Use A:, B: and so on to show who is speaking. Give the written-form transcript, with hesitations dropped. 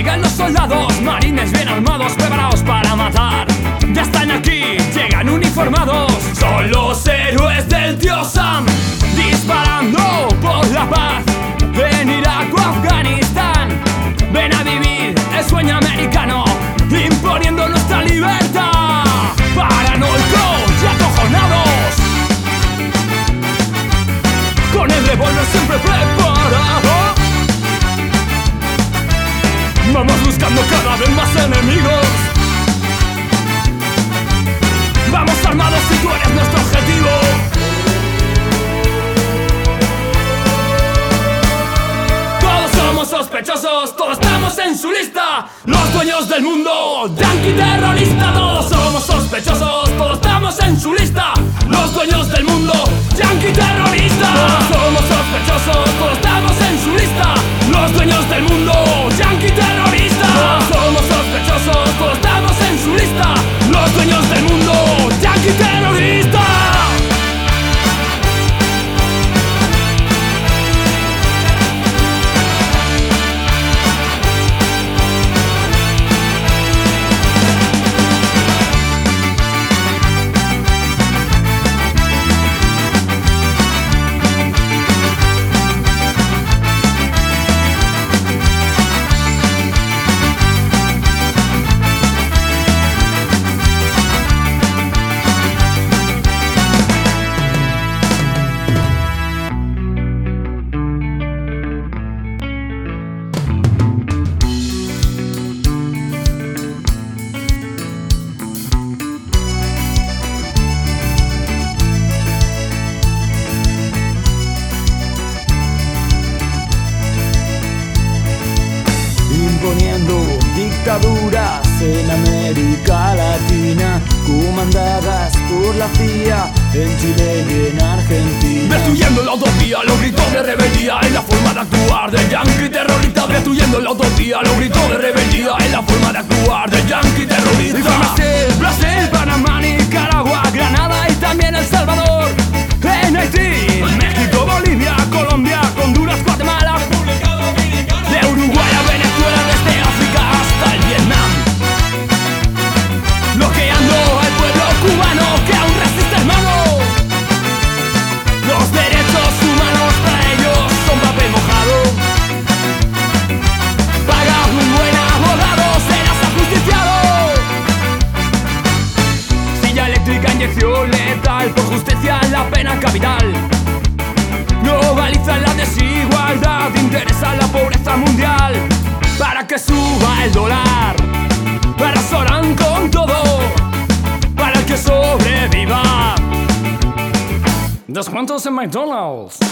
A: Llegan los soldados, marines bien armados, preparados para matar. Ya están aquí, llegan uniformados. Son los héroes del tío Sam, disparando por la paz en Irak o Afganistán. Ven a vivir el sueño americano, imponiendo nuestra libertad. Paranoicos y acojonados, con el revólver siempre preparado. Vamos buscando cada vez más enemigos. Vamos armados si tú eres nuestro objetivo. Todos somos sospechosos, todos estamos en su lista. Los dueños del mundo, yankee terrorista. Todos somos sospechosos, todos estamos en su lista. Los dueños del mundo, yankee terrorista. Todos somos sospechosos, todos estamos en su lista. Los dueños del mundo, yankee terrorista. Todos somos sospechosos, todos estamos en su lista. Los dueños del mundo, yankee terrorista.
B: Imponiendo dictaduras en América Latina, comandadas por la CIA en Chile y en Argentina.
A: Destruyendo la utopía, los gritos de rebeldía en la forma de actuar del yankee terrorista. Destruyendo la utopía, los gritos de rebeldía en la forma de actuar del yankee terrorista. Brasil, Panamá, Nicaragua, Granada y también El Salvador. En Haití, México, Bolivia, Colombia, Honduras, Guatemala, de Uruguay a Venezuela, desde África hasta el Vietnam. Bloqueando al pueblo cubano que aún resiste, hermano. Los derechos humanos para ellos son papel mojado. Pagar un buen abogado, serás ajusticiado. Silla eléctrica, inyección letal, por justicia la pena capital. Globaliza la desigualdad, interesa la pobreza mundial. Para que suba el dólar, arrasarán con todo para el que sobreviva. Descuentos en McDonald's.